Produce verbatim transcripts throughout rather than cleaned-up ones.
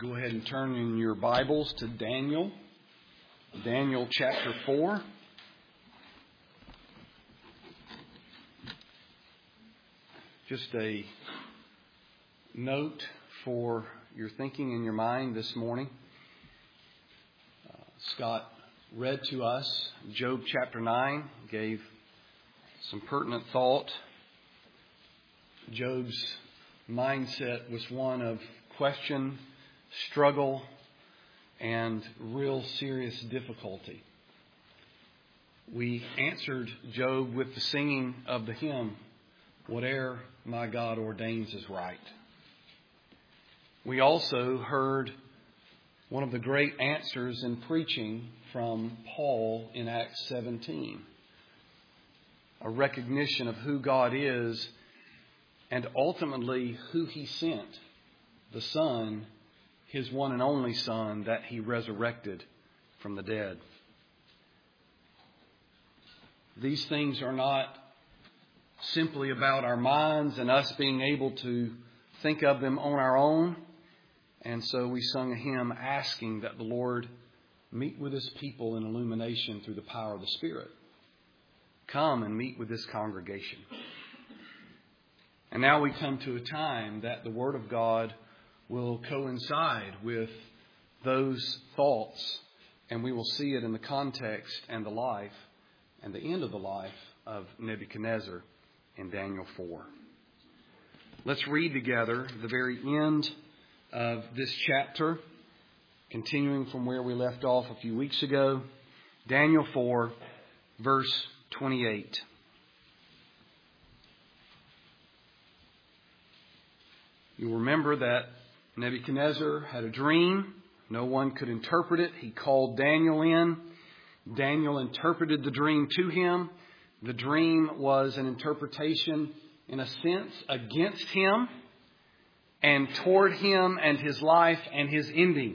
Go ahead and turn in your Bibles to Daniel, Daniel chapter four. Just a note for your thinking in your mind this morning. Uh, Scott read to us Job chapter nine, gave some pertinent thought. Job's mindset was one of question, struggle, and real serious difficulty. We answered Job with the singing of the hymn, "Whate'er my God ordains is right." We also heard one of the great answers in preaching from Paul in Acts seventeen. A recognition of who God is and ultimately who He sent, the Son, His one and only Son that He resurrected from the dead. These things are not simply about our minds and us being able to think of them on our own. And so we sung a hymn asking that the Lord meet with His people in illumination through the power of the Spirit. Come and meet with this congregation. And now we come to a time that the Word of God will coincide with those thoughts, and we will see it in the context and the life and the end of the life of Nebuchadnezzar in Daniel four. Let's read together the very end of this chapter, continuing from where we left off a few weeks ago. Daniel four, verse twenty-eight. You'll remember that Nebuchadnezzar had a dream. No one could interpret it. He called Daniel in. Daniel interpreted the dream to him. The dream was an interpretation, in a sense, against him and toward him and his life and his ending.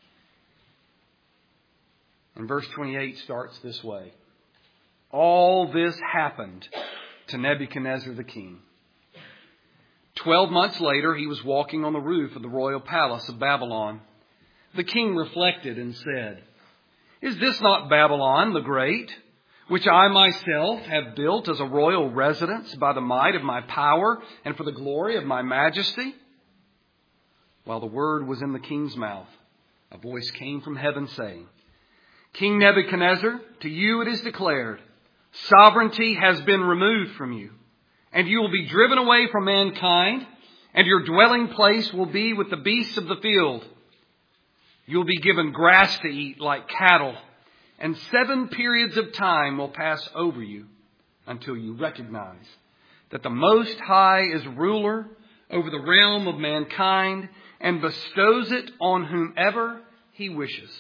And verse twenty-eight starts this way. All this happened to Nebuchadnezzar the king. Twelve months later, he was walking on the roof of the royal palace of Babylon. The king reflected and said, "Is this not Babylon the Great, which I myself have built as a royal residence by the might of my power and for the glory of my majesty?" While the word was in the king's mouth, a voice came from heaven saying, "King Nebuchadnezzar, to you it is declared, sovereignty has been removed from you. And you will be driven away from mankind, and your dwelling place will be with the beasts of the field. You will be given grass to eat like cattle, and seven periods of time will pass over you until you recognize that the Most High is ruler over the realm of mankind and bestows it on whomever He wishes."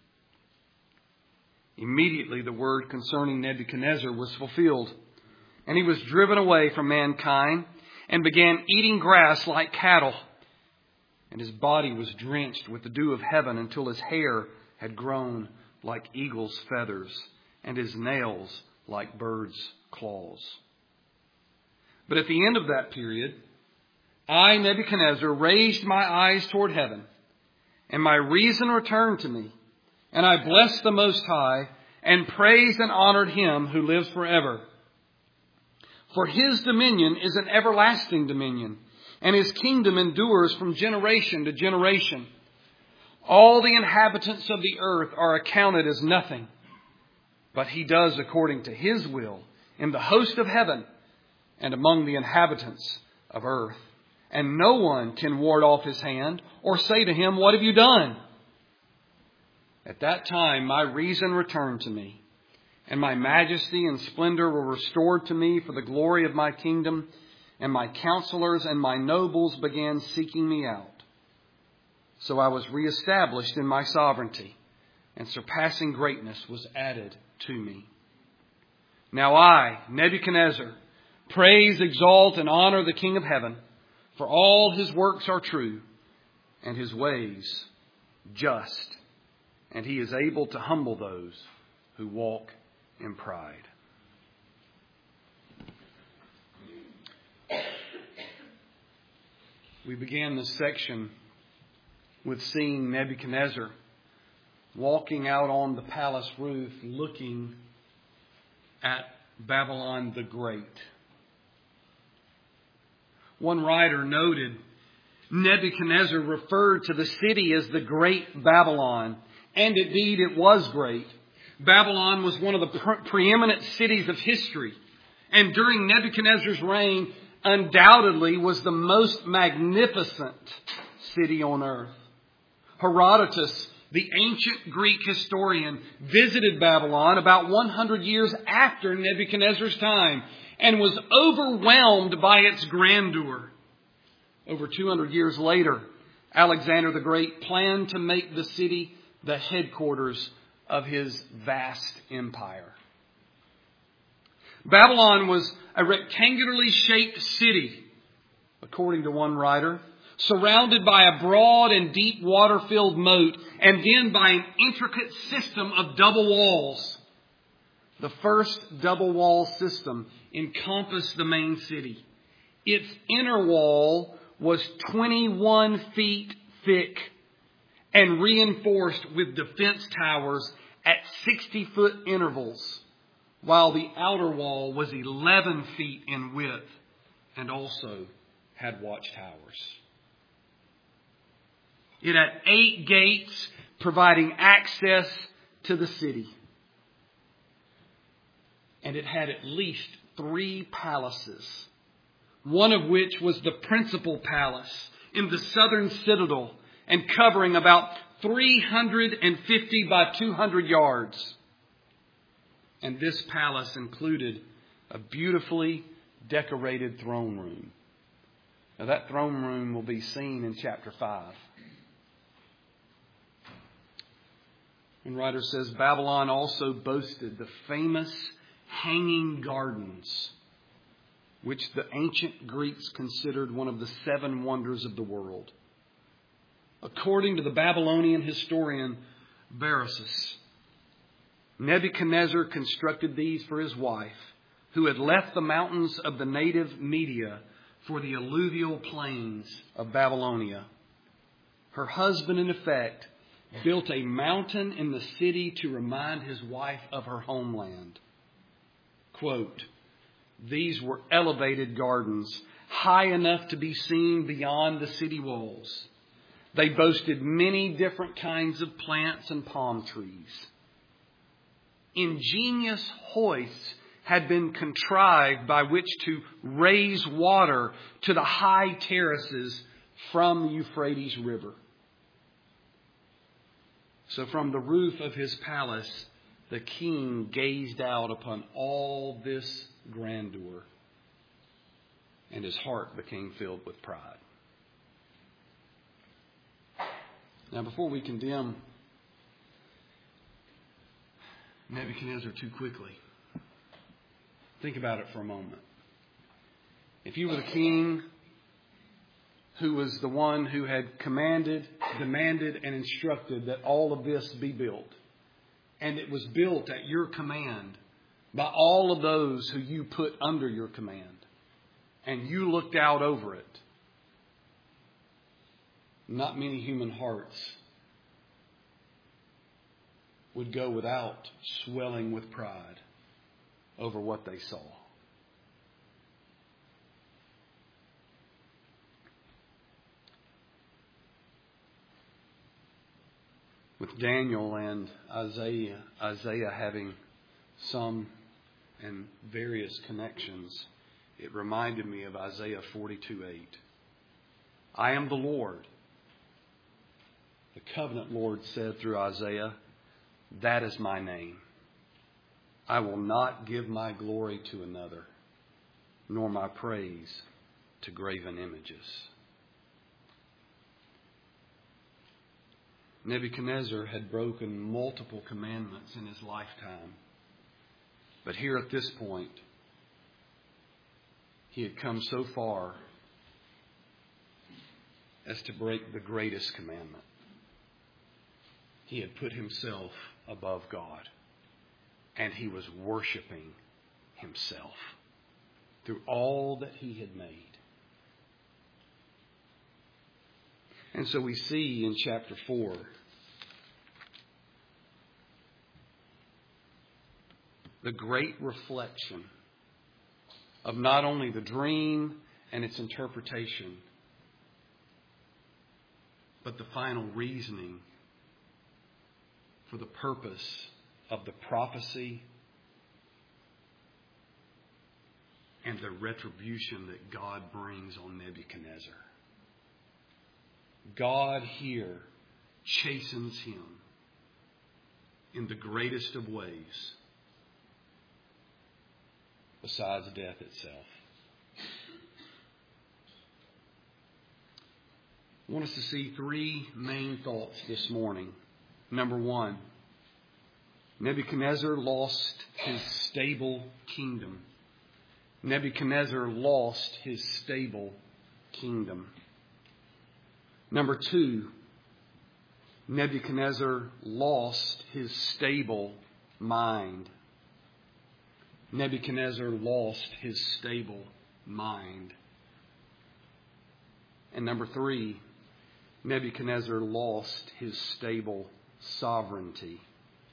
Immediately the word concerning Nebuchadnezzar was fulfilled. And he was driven away from mankind and began eating grass like cattle. And his body was drenched with the dew of heaven until his hair had grown like eagle's feathers and his nails like birds' claws. But at the end of that period, I, Nebuchadnezzar, raised my eyes toward heaven, and my reason returned to me. And I blessed the Most High and praised and honored Him who lives forever. For His dominion is an everlasting dominion, and His kingdom endures from generation to generation. All the inhabitants of the earth are accounted as nothing, but He does according to His will in the host of heaven and among the inhabitants of earth. And no one can ward off His hand or say to Him, "What have you done?" At that time my reason returned to me, and my majesty and splendor were restored to me for the glory of my kingdom, and my counselors and my nobles began seeking me out. So I was reestablished in my sovereignty, and surpassing greatness was added to me. Now I, Nebuchadnezzar, praise, exalt, and honor the King of heaven, for all His works are true, and His ways just, and He is able to humble those who walk in pride. We began this section with seeing Nebuchadnezzar walking out on the palace roof looking at Babylon the Great. One writer noted Nebuchadnezzar referred to the city as the Great Babylon, and indeed it was great. Babylon was one of the pre- preeminent cities of history, and during Nebuchadnezzar's reign, undoubtedly was the most magnificent city on earth. Herodotus, the ancient Greek historian, visited Babylon about one hundred years after Nebuchadnezzar's time and was overwhelmed by its grandeur. Over two hundred years later, Alexander the Great planned to make the city the headquarters of his vast empire. Babylon was a rectangularly shaped city, according to one writer, surrounded by a broad and deep water-filled moat, and then by an intricate system of double walls. The first double wall system encompassed the main city. Its inner wall was twenty-one feet thick and reinforced with defense towers at sixty-foot intervals, while the outer wall was eleven feet in width and also had watchtowers. It had eight gates providing access to the city. And it had at least three palaces, one of which was the principal palace in the southern citadel and covering about three hundred fifty by two hundred yards. And this palace included a beautifully decorated throne room. Now that throne room will be seen in chapter five. One writer says Babylon also boasted the famous hanging gardens, which the ancient Greeks considered one of the seven wonders of the world. According to the Babylonian historian Berosus, Nebuchadnezzar constructed these for his wife, who had left the mountains of the native Media for the alluvial plains of Babylonia. Her husband, in effect, built a mountain in the city to remind his wife of her homeland. Quote, these were elevated gardens, high enough to be seen beyond the city walls. They boasted many different kinds of plants and palm trees. Ingenious hoists had been contrived by which to raise water to the high terraces from the Euphrates River. So from the roof of his palace, the king gazed out upon all this grandeur, and his heart became filled with pride. Now, before we condemn Nebuchadnezzar too quickly, think about it for a moment. If you were the king who was the one who had commanded, demanded, and instructed that all of this be built, and it was built at your command by all of those who you put under your command, and you looked out over it, not many human hearts would go without swelling with pride over what they saw. With Daniel and Isaiah, Isaiah having some and various connections, it reminded me of Isaiah forty-two eight. I am the Lord. The covenant Lord said through Isaiah, that is my name. I will not give my glory to another, nor my praise to graven images. Nebuchadnezzar had broken multiple commandments in his lifetime. But here at this point, he had come so far as to break the greatest commandment. He had put himself above God, and he was worshiping himself through all that he had made. And so we see in chapter four the great reflection of not only the dream and its interpretation, but the final reasoning for the purpose of the prophecy and the retribution that God brings on Nebuchadnezzar. God here chastens him in the greatest of ways besides death itself. I want us to see three main thoughts this morning. Number one, Nebuchadnezzar lost his stable kingdom. Nebuchadnezzar lost his stable kingdom. Number two, Nebuchadnezzar lost his stable mind. Nebuchadnezzar lost his stable mind. And number three, Nebuchadnezzar lost his stable sovereignty.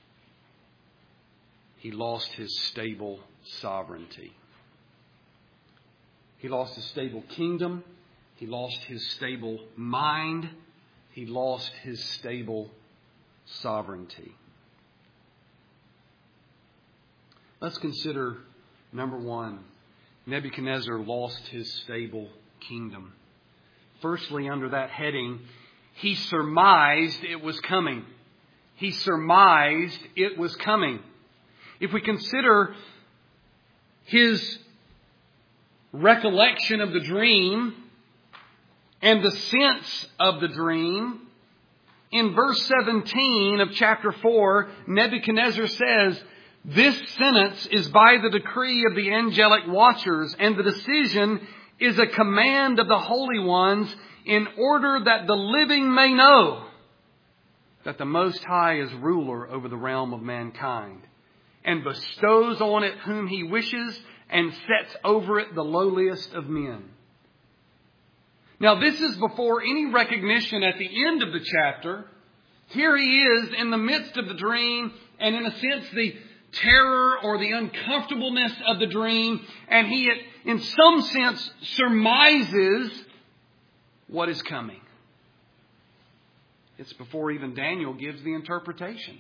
He lost his stable sovereignty. He lost his stable kingdom. He lost his stable mind. He lost his stable sovereignty. Let's consider, number one, Nebuchadnezzar lost his stable kingdom. Firstly, under that heading, he surmised it was coming. He surmised it was coming. If we consider his recollection of the dream and the sense of the dream, in verse seventeen of chapter four, Nebuchadnezzar says, "This sentence is by the decree of the angelic watchers, and the decision is a command of the holy ones, in order that the living may know that the Most High is ruler over the realm of mankind, and bestows on it whom He wishes, and sets over it the lowliest of men." Now, this is before any recognition at the end of the chapter. Here he is in the midst of the dream, and in a sense, the terror or the uncomfortableness of the dream, and he, in some sense, surmises what is coming. It's before even Daniel gives the interpretation.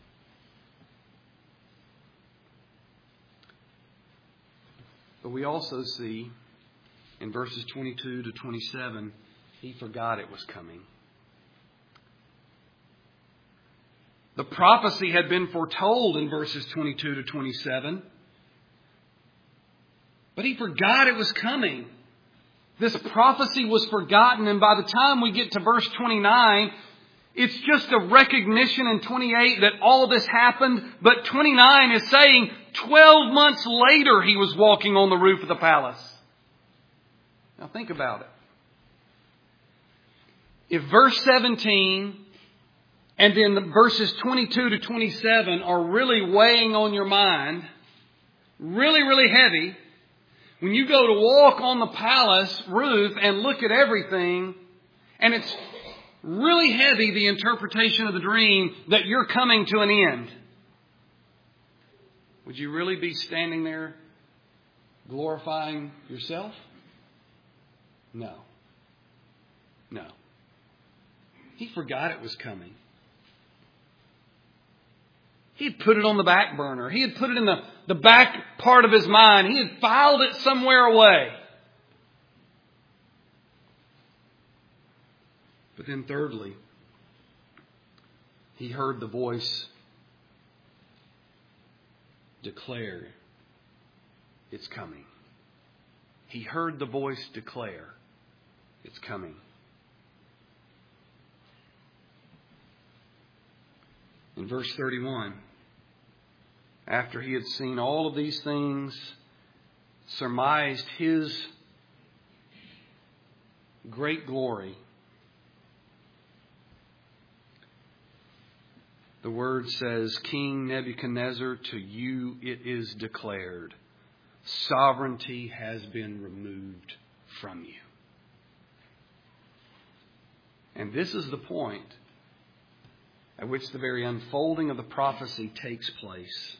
But we also see in verses twenty-two to twenty-seven, he forgot it was coming. The prophecy had been foretold in verses twenty-two to twenty-seven, but he forgot it was coming. This prophecy was forgotten, and by the time we get to verse twenty-nine, it's just a recognition in twenty-eight that all of this happened, but twenty-nine is saying twelve months later he was walking on the roof of the palace. Now think about it. If verse seventeen and then the verses twenty-two to twenty-seven are really weighing on your mind, really, really heavy, when you go to walk on the palace roof and look at everything, and it's really heavy, the interpretation of the dream that you're coming to an end, would you really be standing there glorifying yourself? No. No. He forgot it was coming. He had put it on the back burner. He had put it in the, the back part of his mind. He had filed it somewhere away. But then thirdly, he heard the voice declare, "It's coming." He heard the voice declare, "It's coming." In verse thirty-one, after he had seen all of these things, surmised his great glory, the word says, "King Nebuchadnezzar, to you it is declared, sovereignty has been removed from you." And this is the point at which the very unfolding of the prophecy takes place.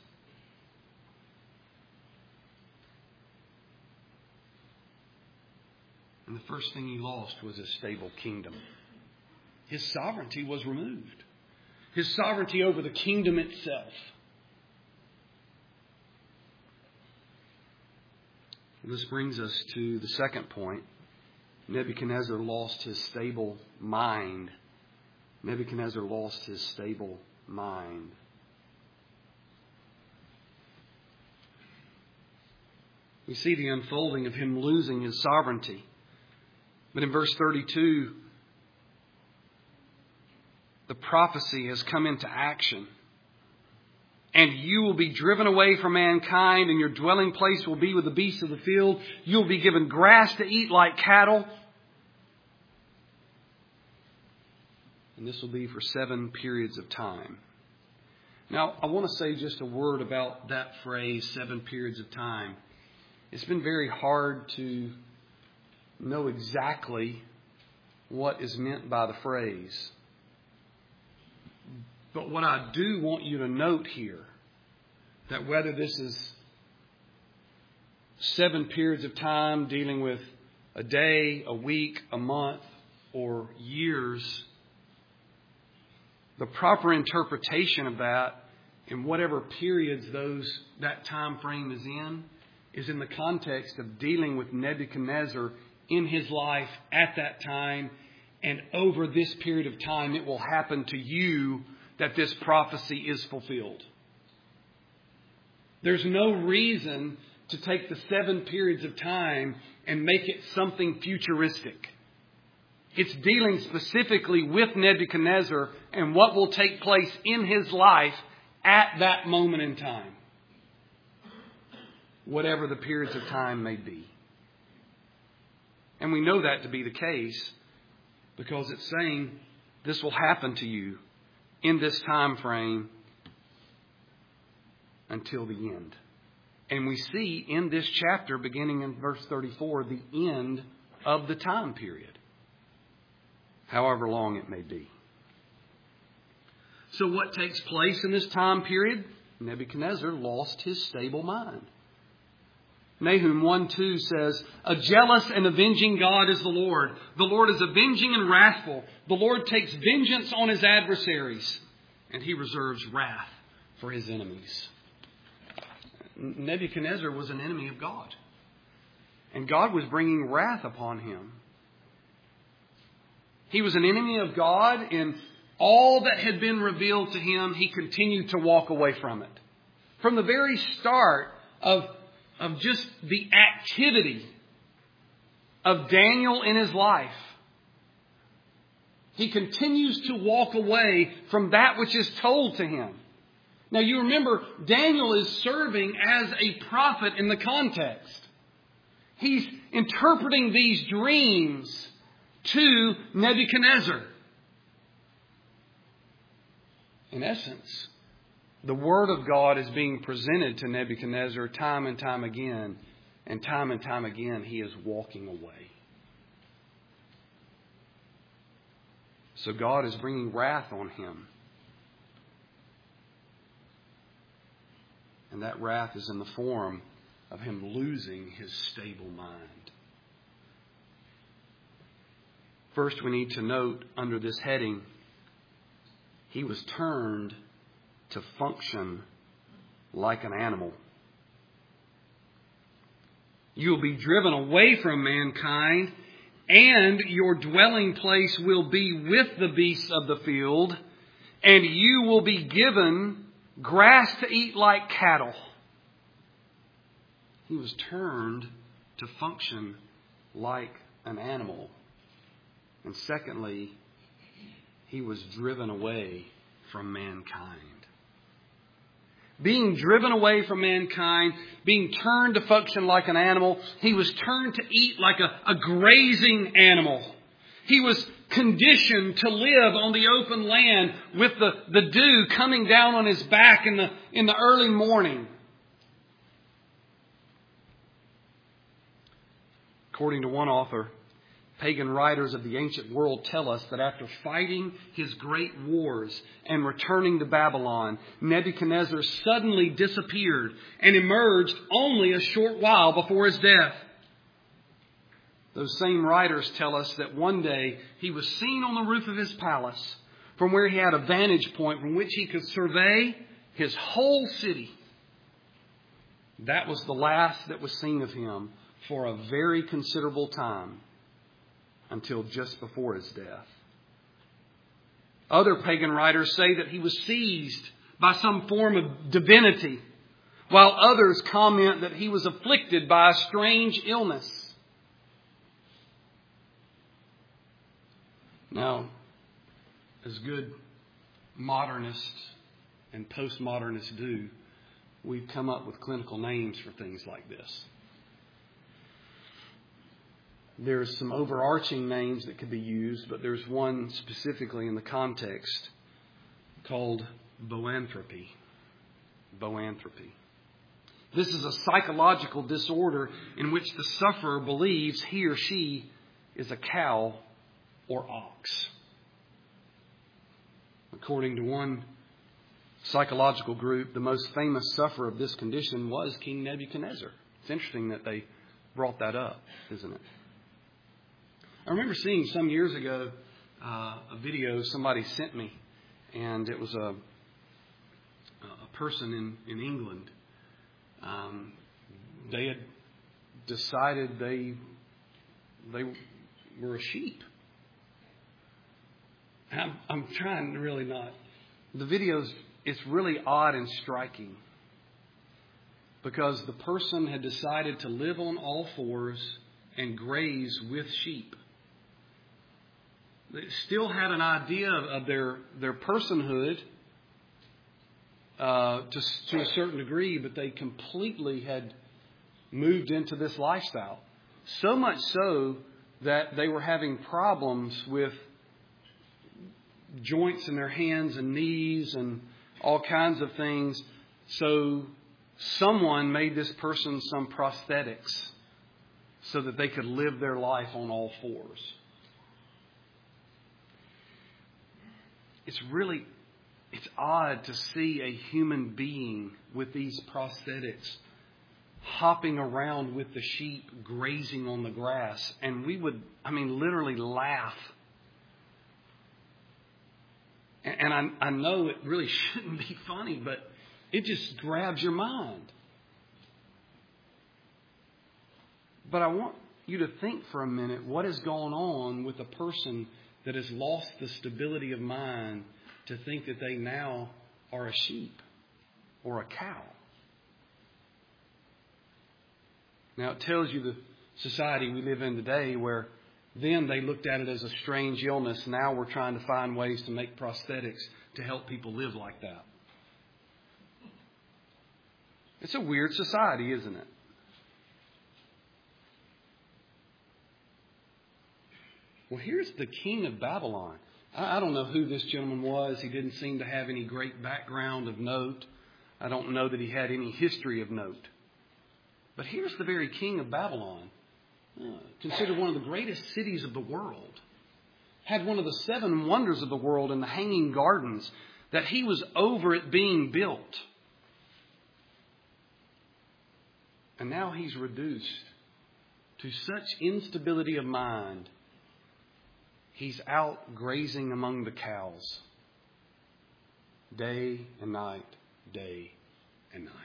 And the first thing he lost was his stable kingdom. His sovereignty was removed. His sovereignty over the kingdom itself. This brings us to the second point. Nebuchadnezzar lost his stable mind. Nebuchadnezzar lost his stable mind. We see the unfolding of him losing his sovereignty. But in verse thirty-two, the prophecy has come into action. And you will be driven away from mankind, and your dwelling place will be with the beasts of the field. You'll be given grass to eat like cattle. And this will be for seven periods of time. Now, I want to say just a word about that phrase, seven periods of time. It's been very hard to know exactly what is meant by the phrase. But what I do want you to note here, that whether this is seven periods of time dealing with a day, a week, a month, or years, the proper interpretation of that in whatever periods those that time frame is in is in the context of dealing with Nebuchadnezzar in his life at that time, and over this period of time it will happen to you that this prophecy is fulfilled. There's no reason to take the seven periods of time and make it something futuristic. It's dealing specifically with Nebuchadnezzar and what will take place in his life at that moment in time, whatever the periods of time may be. And we know that to be the case because it's saying this will happen to you in this time frame until the end. And we see in this chapter, beginning in verse thirty-four, the end of the time period, however long it may be. So what takes place in this time period? Nebuchadnezzar lost his stable mind. Nahum one two says, "A jealous and avenging God is the Lord. The Lord is avenging and wrathful. The Lord takes vengeance on his adversaries, and he reserves wrath for his enemies." Nebuchadnezzar was an enemy of God, and God was bringing wrath upon him. He was an enemy of God in all that had been revealed to him. He continued to walk away from it. From the very start of of just the activity of Daniel in his life, he continues to walk away from that which is told to him. Now you remember, Daniel is serving as a prophet in the context. He's interpreting these dreams to Nebuchadnezzar. In essence, the Word of God is being presented to Nebuchadnezzar time and time again. And time and time again, he is walking away. So God is bringing wrath on him. And that wrath is in the form of him losing his stable mind. First, we need to note under this heading, he was turned to function like an animal. You will be driven away from mankind, and your dwelling place will be with the beasts of the field, and you will be given grass to eat like cattle. He was turned to function like an animal. And secondly, he was driven away from mankind. Being driven away from mankind, being turned to function like an animal, he was turned to eat like a, a grazing animal. He was conditioned to live on the open land with the, the dew coming down on his back in the, in the early morning. According to one author, Pagan writers of the ancient world tell us that after fighting his great wars and returning to Babylon, Nebuchadnezzar suddenly disappeared and emerged only a short while before his death. Those same writers tell us that one day he was seen on the roof of his palace, from where he had a vantage point from which he could survey his whole city. That was the last that was seen of him for a very considerable time, until just before his death. Other pagan writers say that he was seized by some form of divinity, while others comment that he was afflicted by a strange illness. Now, as good modernists and postmodernists do, we've come up with clinical names for things like this. There's some overarching names that could be used, but there's one specifically in the context called boanthropy. Boanthropy. This is a psychological disorder in which the sufferer believes he or she is a cow or ox. According to one psychological group, the most famous sufferer of this condition was King Nebuchadnezzar. It's interesting that they brought that up, isn't it? I remember seeing some years ago uh, a video somebody sent me, and it was a a person in, in England. Um, they had decided they they were a sheep. I'm, I'm trying to really not. The videos, it's really odd and striking because the person had decided to live on all fours and graze with sheep. They still had an idea of their their personhood uh, to, to a certain degree, but they completely had moved into this lifestyle. So much so that they were having problems with joints in their hands and knees and all kinds of things. So someone made this person some prosthetics so that they could live their life on all fours. It's really, it's odd to see a human being with these prosthetics hopping around with the sheep, grazing on the grass. And we would, I mean, literally laugh. And I, I know it really shouldn't be funny, but it just grabs your mind. But I want you to think for a minute what is going on with a person that has lost the stability of mind to think that they now are a sheep or a cow. Now it tells you the society we live in today where then they looked at it as a strange illness. Now we're trying to find ways to make prosthetics to help people live like that. It's a weird society, isn't it? Well, here's the king of Babylon. I don't know who this gentleman was. He didn't seem to have any great background of note. I don't know that he had any history of note. But here's the very king of Babylon, uh, considered one of the greatest cities of the world, had one of the seven wonders of the world in the Hanging Gardens, that he was over it being built. And now he's reduced to such instability of mind. He's out grazing among the cows day and night, day and night.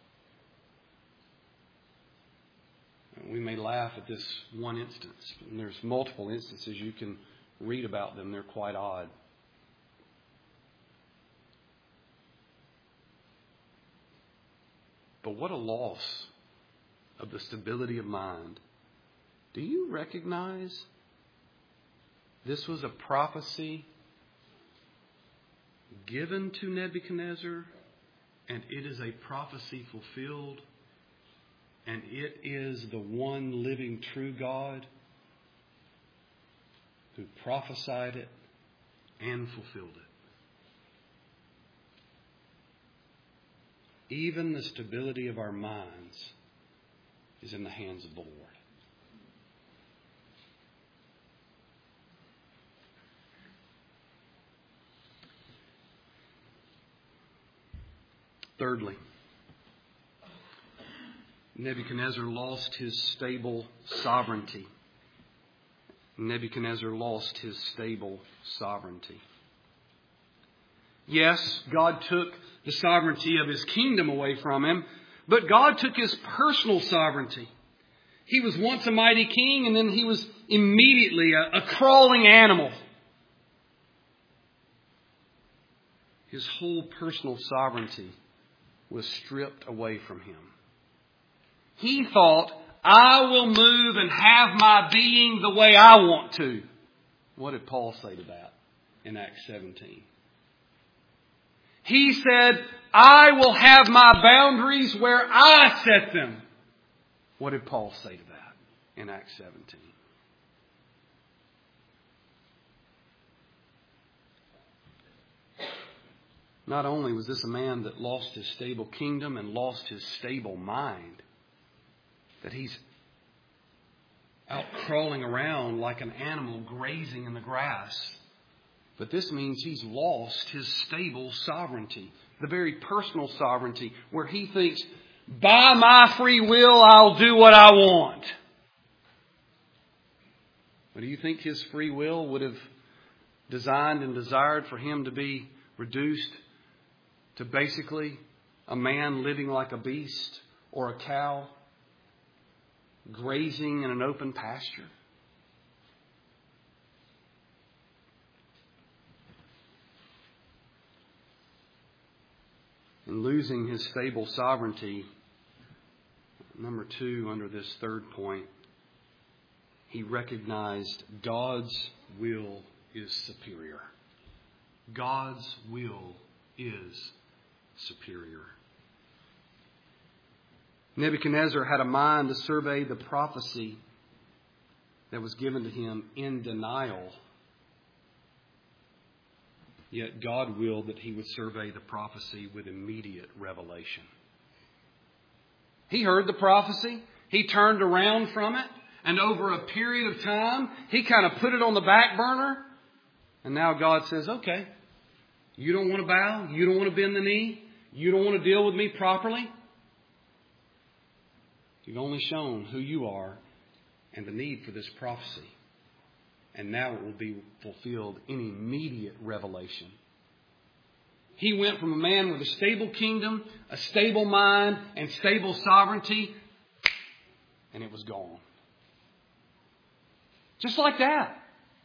We may laugh at this one instance, and there's multiple instances you can read about them. They're quite odd. But what a loss of the stability of mind. Do you recognize this was a prophecy given to Nebuchadnezzar, and it is a prophecy fulfilled, and it is the one living true God who prophesied it and fulfilled it. Even the stability of our minds is in the hands of the Lord. Thirdly, Nebuchadnezzar lost his stable sovereignty. Nebuchadnezzar lost his stable sovereignty. Yes, God took the sovereignty of his kingdom away from him, but God took his personal sovereignty. He was once a mighty king, and then he was immediately a, a crawling animal. His whole personal sovereignty was stripped away from him. He thought, I will move and have my being the way I want to. What did Paul say to that in Acts seventeen? He said, I will have my boundaries where I set them. What did Paul say to that in Acts seventeen? Not only was this a man that lost his stable kingdom and lost his stable mind, that he's out crawling around like an animal grazing in the grass. But this means he's lost his stable sovereignty, the very personal sovereignty, where he thinks, by my free will, I'll do what I want. But do you think his free will would have designed and desired for him to be reduced to basically a man living like a beast or a cow, grazing in an open pasture? In losing his stable sovereignty, number two, under this third point, he recognized God's will is superior. God's will is superior. Nebuchadnezzar had a mind to survey the prophecy that was given to him in denial. Yet God willed that he would survey the prophecy with immediate revelation. He heard the prophecy. He turned around from it. And over a period of time, he kind of put it on the back burner. And now God says, okay, you don't want to bow. You don't want to bend the knee. You don't want to deal with me properly. You've only shown who you are and the need for this prophecy. And now it will be fulfilled in immediate revelation. He went from a man with a stable kingdom, a stable mind, and stable sovereignty, and it was gone. Just like that.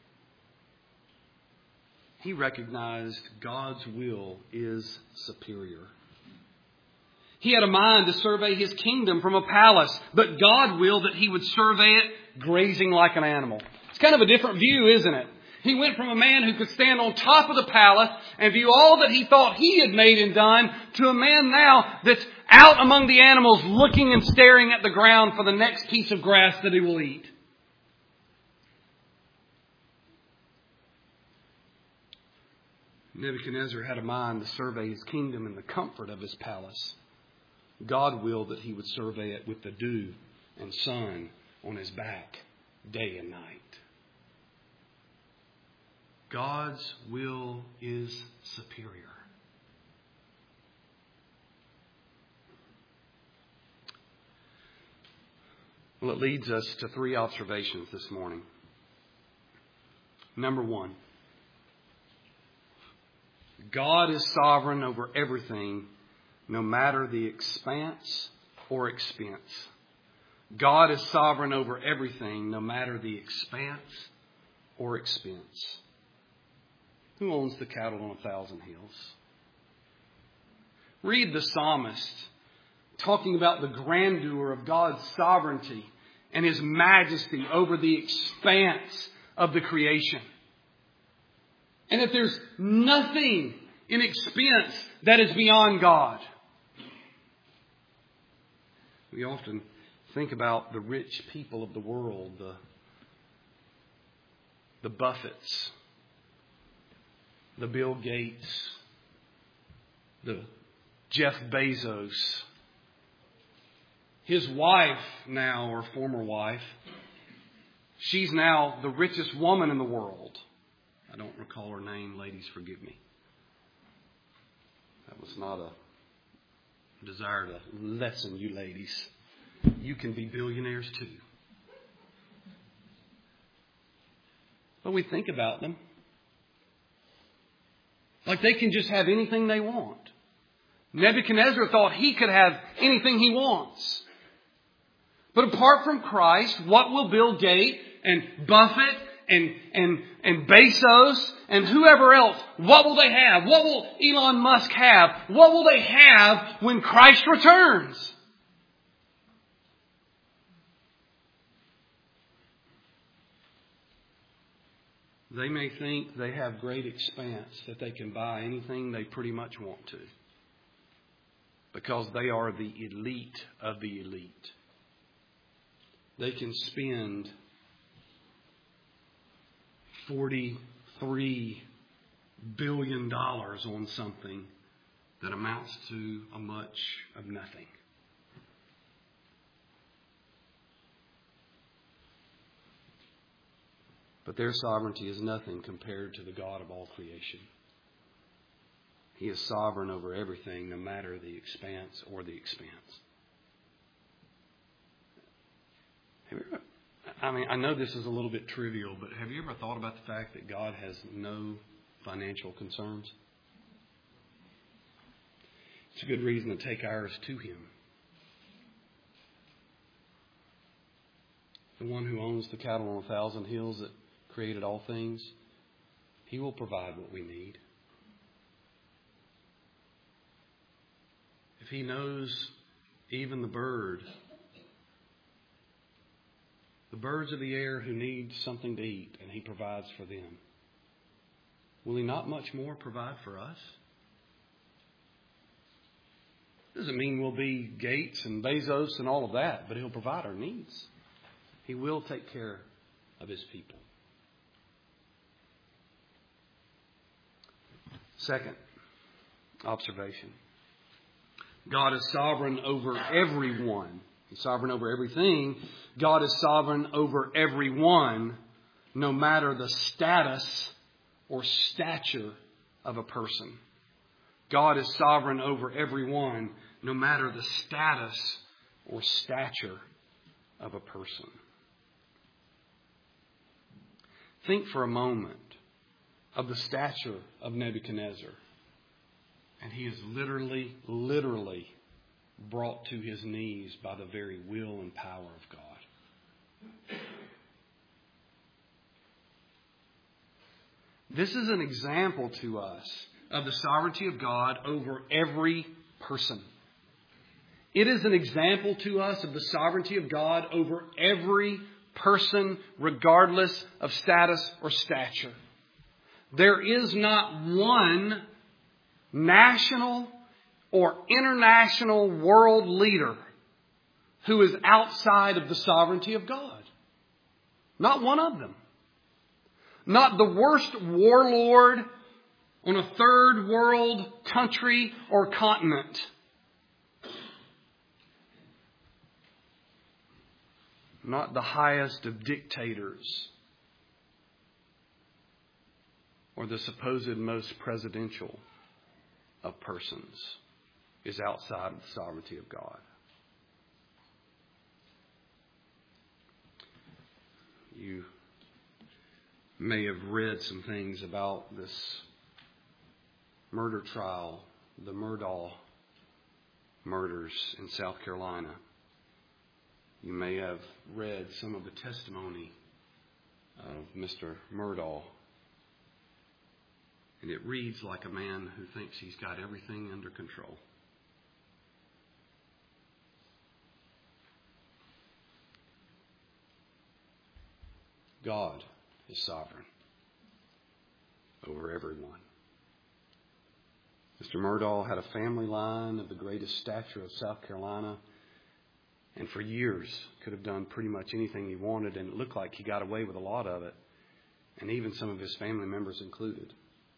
He recognized God's will is superior. He had a mind to survey his kingdom from a palace, but God willed that he would survey it grazing like an animal. It's kind of a different view, isn't it? He went from a man who could stand on top of the palace and view all that he thought he had made and done to a man now that's out among the animals looking and staring at the ground for the next piece of grass that he will eat. Nebuchadnezzar had a mind to survey his kingdom in the comfort of his palace. God willed that he would survey it with the dew and sun on his back day and night. God's will is superior. Well, it leads us to three observations this morning. Number one, God is sovereign over everything, no matter the expanse or expense. God is sovereign over everything, no matter the expanse or expense. Who owns the cattle on a thousand hills? Read the psalmist talking about the grandeur of God's sovereignty and His majesty over the expanse of the creation. And that there's nothing in expense that is beyond God. We often think about the rich people of the world, the, the Buffetts, the Bill Gates, the Jeff Bezos. His wife now, or former wife, she's now the richest woman in the world. I don't recall her name. Ladies, forgive me. That was not a desire to lessen you ladies. You can be billionaires too. But we think about them like they can just have anything they want. Nebuchadnezzar thought he could have anything he wants. But apart from Christ, what will Bill Gates and Buffett and, and, and Bezos and whoever else, what will they have? What will Elon Musk have? What will they have when Christ returns? They may think they have great expanse, that they can buy anything they pretty much want to, because they are the elite of the elite. They can spend forty-three billion dollars on something that amounts to a much of nothing. But their sovereignty is nothing compared to the God of all creation. He is sovereign over everything, no matter the expanse or the expanse. Have you ever, I mean, I know this is a little bit trivial, but have you ever thought about the fact that God has no financial concerns? It's a good reason to take ours to Him. The one who owns the cattle on a thousand hills, that created all things, He will provide what we need. If He knows even the bird, the birds of the air who need something to eat, and He provides for them, will He not much more provide for us? Doesn't mean we'll be Gates and Bezos and all of that, but He'll provide our needs. He will take care of His people. Second observation. God is sovereign over everyone. He's sovereign over everything. God is sovereign over everyone, no matter the status or stature of a person. God is sovereign over everyone, no matter the status or stature of a person. Think for a moment of the stature of Nebuchadnezzar. And he is literally, literally brought to his knees by the very will and power of God. This is an example to us of the sovereignty of God over every person. It is an example to us of the sovereignty of God over every person, regardless of status or stature. There is not one national or international world leader who is outside of the sovereignty of God. Not one of them. Not the worst warlord on a third world country or continent. Not the highest of dictators or the supposed most presidential of persons is outside of the sovereignty of God. You may have read some things about this murder trial, the Murdaugh murders in South Carolina. You may have read some of the testimony of Mister Murdaugh. And it reads like a man who thinks he's got everything under control. God is sovereign over everyone. Mister Murdaugh had a family line of the greatest stature of South Carolina, and for years could have done pretty much anything he wanted, and it looked like he got away with a lot of it, and even some of his family members included.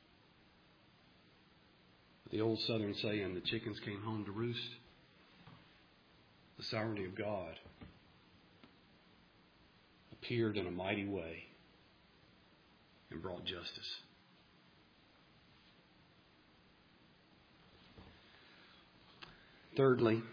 The old Southern saying, the chickens came home to roost. The sovereignty of God appeared in a mighty way and brought justice. Thirdly,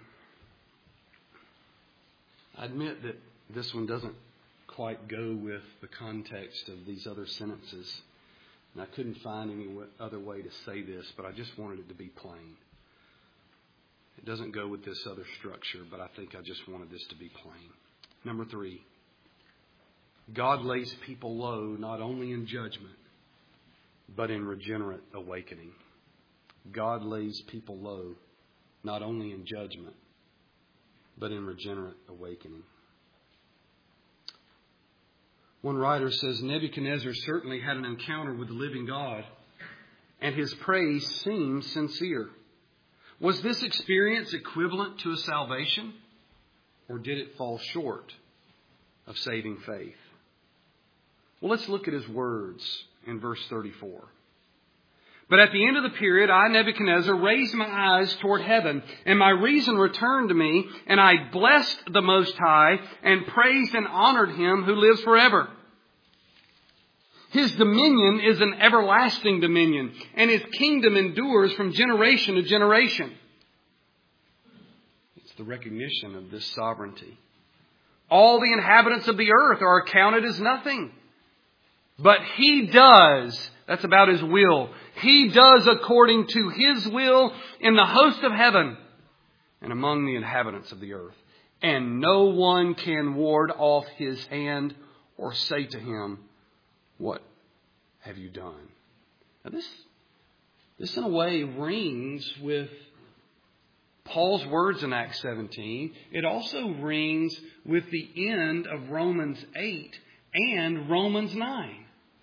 I admit that this one doesn't quite go with the context of these other sentences. And I couldn't find any other way to say this, but I just wanted it to be plain. It doesn't go with this other structure, but I think I just wanted this to be plain. Number three, God lays people low not only in judgment, but in regenerate awakening. God lays people low not only in judgment, but in regenerate awakening. One writer says Nebuchadnezzar certainly had an encounter with the living God, and his praise seems sincere. Was this experience equivalent to a salvation, or did it fall short of saving faith? Well, let's look at his words in verse thirty-four. But at the end of the period, I, Nebuchadnezzar, raised my eyes toward heaven, and my reason returned to me, and I blessed the Most High, and praised and honored Him who lives forever. His dominion is an everlasting dominion, and His kingdom endures from generation to generation. It's the recognition of this sovereignty. All the inhabitants of the earth are accounted as nothing. But He does, that's about His will, He does according to His will in the host of heaven and among the inhabitants of the earth. And no one can ward off His hand or say to Him, what have you done? Now this, this in a way rings with Paul's words in Acts seventeen. It also rings with the end of Romans eight and Romans nine.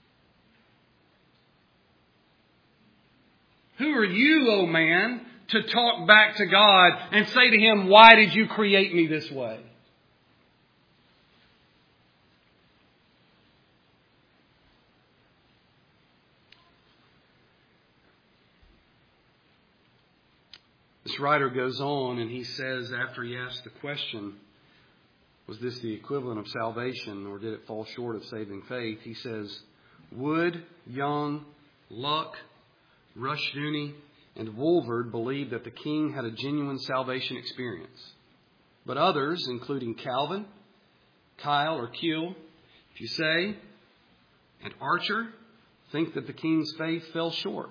Who are you, O man, to talk back to God and say to Him, why did you create me this way? This writer goes on and he says, after he asks the question, was this the equivalent of salvation or did it fall short of saving faith? He says, Wood, Young, Luck, Rushdoony, and Woolvard believed that the king had a genuine salvation experience. But others, including Calvin, Kyle or Keel, if you say, and Archer, think that the king's faith fell short.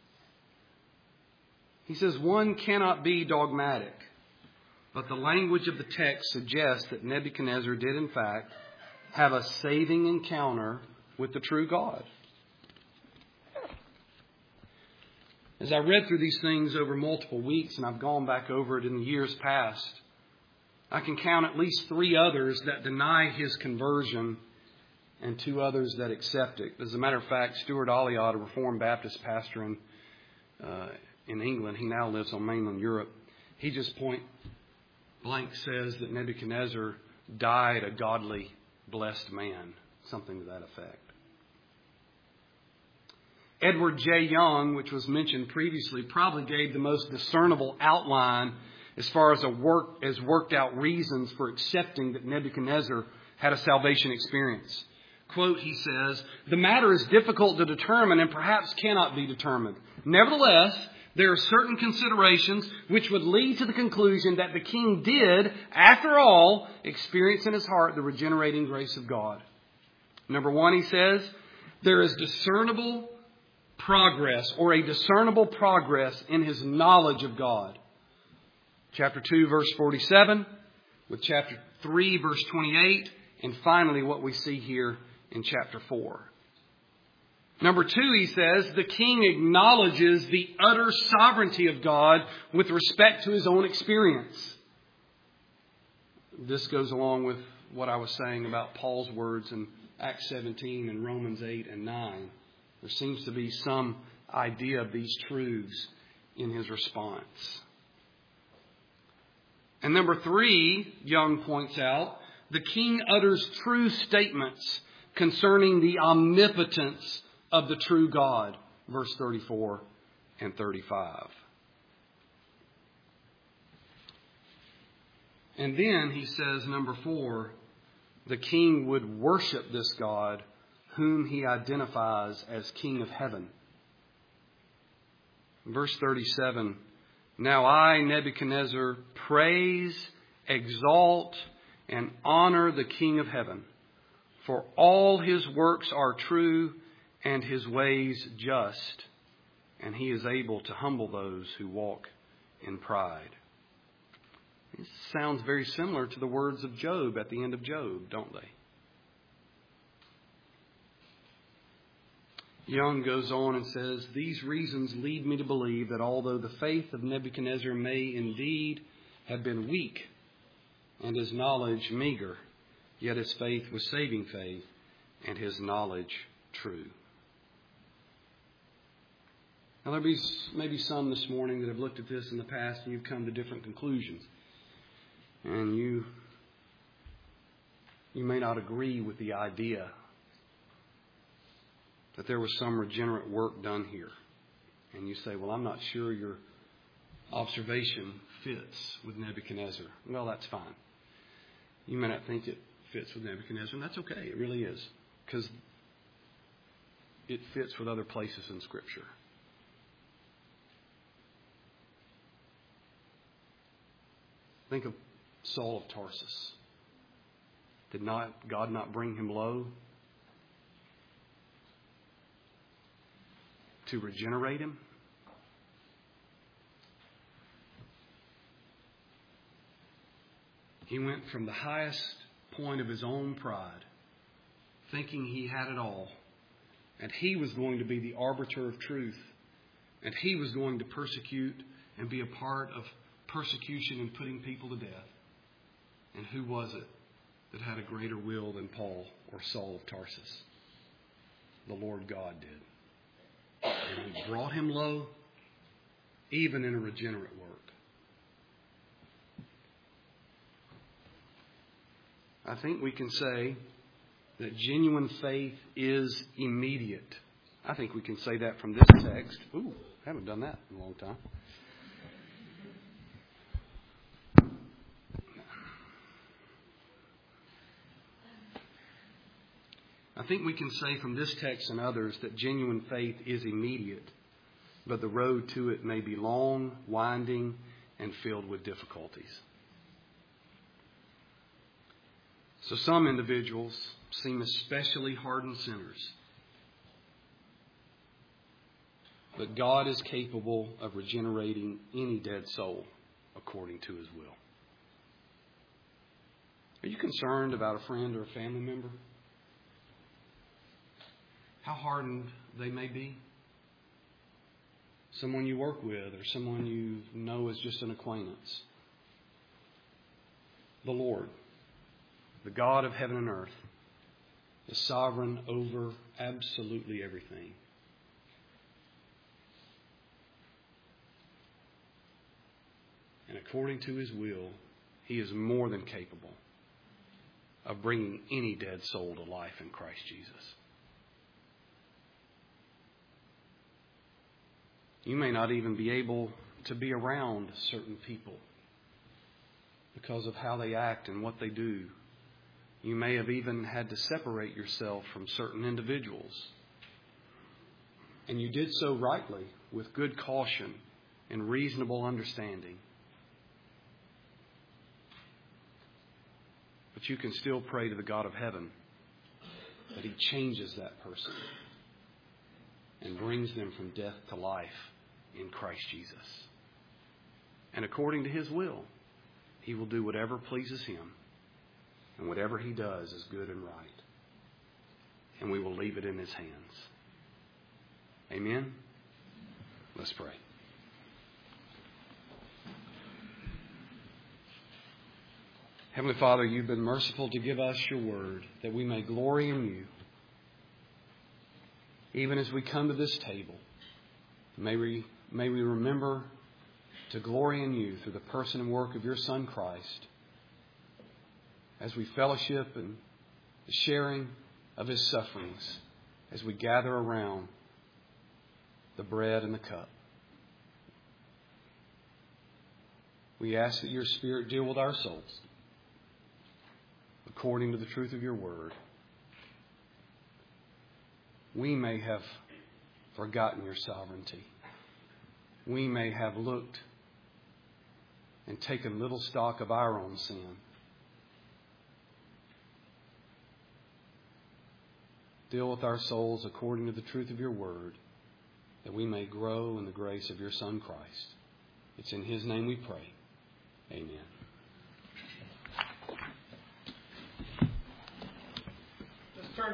He says one cannot be dogmatic, but the language of the text suggests that Nebuchadnezzar did in fact have a saving encounter with the true God. As I read through these things over multiple weeks, and I've gone back over it in the years past, I can count at least three others that deny his conversion and two others that accept it. As a matter of fact, Stuart Olliott, a Reformed Baptist pastor in, uh, in England, he now lives on mainland Europe, he just point blank says that Nebuchadnezzar died a godly, blessed man, something to that effect. Edward J. Young, which was mentioned previously, probably gave the most discernible outline as far as a work as worked out reasons for accepting that Nebuchadnezzar had a salvation experience. Quote, he says, the matter is difficult to determine and perhaps cannot be determined. Nevertheless, there are certain considerations which would lead to the conclusion that the king did, after all, experience in his heart the regenerating grace of God. Number one, he says, there is discernible progress or a discernible progress in his knowledge of God. Chapter two, verse forty-seven, with chapter three, verse twenty-eight, and finally what we see here in chapter four. Number two, he says, the king acknowledges the utter sovereignty of God with respect to his own experience. This goes along with what I was saying about Paul's words in Acts seventeen and Romans eight and nine. There seems to be some idea of these truths in his response. And number three, Young points out, the king utters true statements concerning the omnipotence of the true God, verse thirty-four and thirty-five. And then he says, number four, the king would worship this God whom he identifies as King of Heaven. Verse thirty-seven Now I, Nebuchadnezzar, praise, exalt, and honor the King of heaven, for all his works are true and his ways just, and he is able to humble those who walk in pride. This sounds very similar to the words of Job at the end of Job, don't they? Young goes on and says, these reasons lead me to believe that although the faith of Nebuchadnezzar may indeed have been weak and his knowledge meager, yet his faith was saving faith and his knowledge true. Now there be maybe some this morning that have looked at this in the past and you've come to different conclusions. And you, you may not agree with the idea that there was some regenerate work done here. And you say, well, I'm not sure your observation fits with Nebuchadnezzar. Well, that's fine. You may not think it fits with Nebuchadnezzar, and that's okay. It really is. Because it fits with other places in Scripture. Think of Saul of Tarsus. Did not God not bring him low to regenerate him? He went from the highest point of his own pride, thinking he had it all, and he was going to be the arbiter of truth, and he was going to persecute and be a part of persecution and putting people to death. And who was it that had a greater will than Paul or Saul of Tarsus? The Lord God did. And he brought him low, even in a regenerate work. I think we can say that genuine faith is immediate. I think we can say that from this text. Ooh, haven't done that in a long time. I think we can say from this text and others that genuine faith is immediate, but the road to it may be long, winding, and filled with difficulties. So some individuals seem especially hardened sinners, but God is capable of regenerating any dead soul according to His will. Are you concerned about a friend or a family member? How hardened they may be? Someone you work with or someone you know as just an acquaintance. The Lord, the God of heaven and earth, is sovereign over absolutely everything. And according to His will, He is more than capable of bringing any dead soul to life in Christ Jesus. You may not even be able to be around certain people because of how they act and what they do. You may have even had to separate yourself from certain individuals. And you did so rightly, with good caution and reasonable understanding. But you can still pray to the God of heaven that He changes that person and brings them from death to life in Christ Jesus. And according to His will, He will do whatever pleases Him. And whatever He does is good and right. And we will leave it in His hands. Amen? Let's pray. Heavenly Father, You've been merciful to give us Your word that we may glory in You. Even as we come to this table, may we, may we remember to glory in You through the person and work of Your Son Christ, as we fellowship and the sharing of His sufferings, as we gather around the bread and the cup. We ask that Your Spirit deal with our souls according to the truth of Your word. We may have forgotten Your sovereignty. We may have looked and taken little stock of our own sin. Deal with our souls according to the truth of your word, that we may grow in the grace of your Son Christ. It's in His name we pray. Amen.